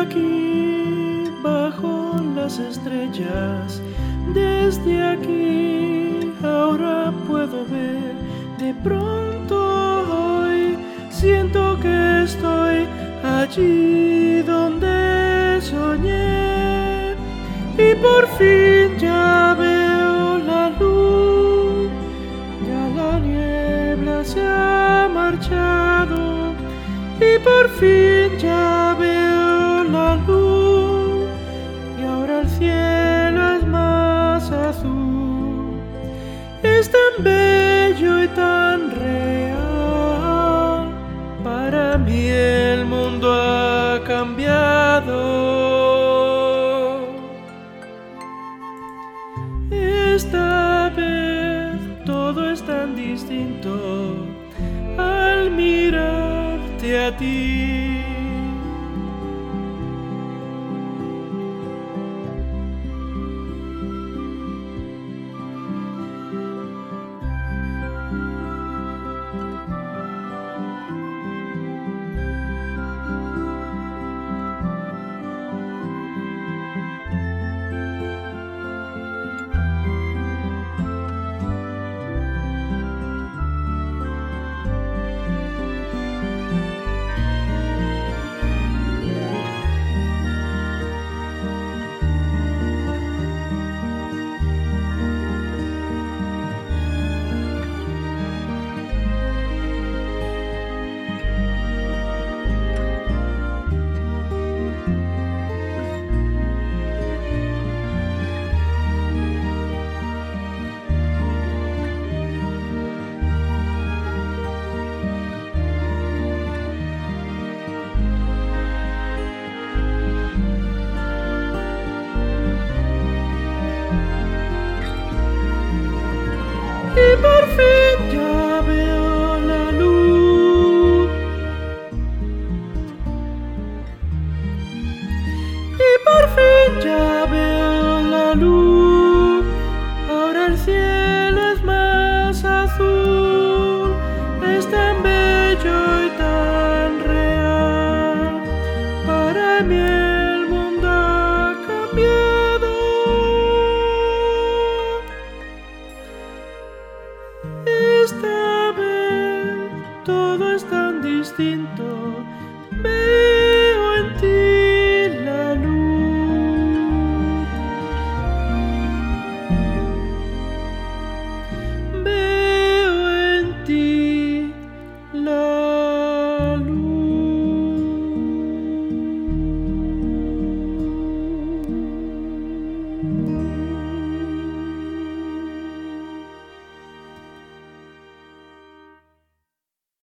aquí, bajo las estrellas, desde aquí, ahora puedo ver. De pronto hoy siento que estoy allí donde soñé, y por fin ya veo la luz. Ya la niebla se ha marchado y por fin ya veo la luz, y ahora el cielo es más azul. Es tan bello y tan real, para mí el mundo ha cambiado. Esta vez todo es tan distinto al mirarte a ti. Y por fin ya veo la luz. Y por fin ya veo la luz. Ahora el cielo es más azul. Es tan bello y tan real. Para mí el mundo ha cambiado. Esta vez todo es tan distinto